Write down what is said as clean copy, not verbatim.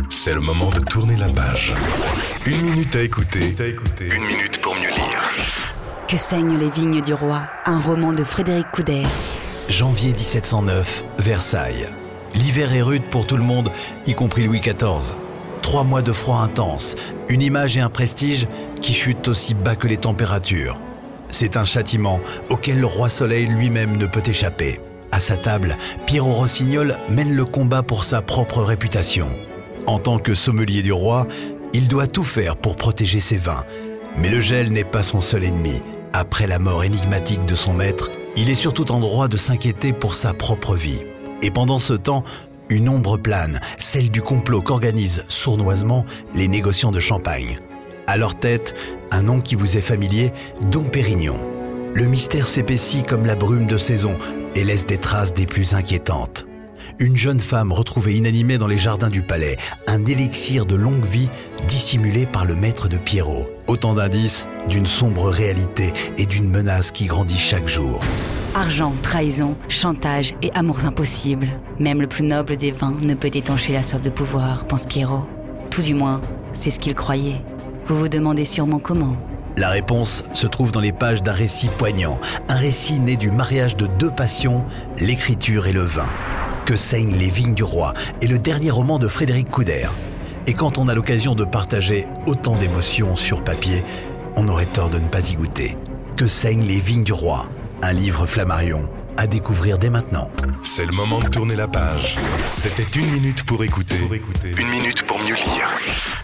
C'est le moment de tourner la page. Une minute à écouter, une minute pour mieux lire. Que saignent les vignes du roi, un roman de Frédéric Couder. Janvier 1709, Versailles. L'hiver est rude pour tout le monde, y compris Louis XIV. 3 mois de froid intense, une image et un prestige qui chutent aussi bas que les températures. C'est un châtiment auquel le roi Soleil lui-même ne peut échapper. À sa table, Piero Rossignol mène le combat pour sa propre réputation. En tant que sommelier du roi, il doit tout faire pour protéger ses vins. Mais le gel n'est pas son seul ennemi. Après la mort énigmatique de son maître, il est surtout en droit de s'inquiéter pour sa propre vie. Et pendant ce temps, une ombre plane, celle du complot qu'organisent sournoisement les négociants de Champagne. À leur tête, un nom qui vous est familier, Dom Pérignon. Le mystère s'épaissit comme la brume de saison et laisse des traces des plus inquiétantes. Une jeune femme retrouvée inanimée dans les jardins du palais, un élixir de longue vie dissimulé par le maître de Piero. Autant d'indices d'une sombre réalité et d'une menace qui grandit chaque jour. Argent, trahison, chantage et amours impossibles. Même le plus noble des vins ne peut étancher la soif de pouvoir, pense Piero. Tout du moins, c'est ce qu'il croyait. Vous vous demandez sûrement comment. La réponse se trouve dans les pages d'un récit poignant, un récit né du mariage de 2 passions, l'écriture et le vin. Que saignent les vignes du roi est le dernier roman de Frédéric Couder. Et quand on a l'occasion de partager autant d'émotions sur papier, on aurait tort de ne pas y goûter. Que saignent les vignes du roi, un livre Flammarion à découvrir dès maintenant. C'est le moment de tourner la page. C'était une minute pour écouter, une minute pour mieux lire.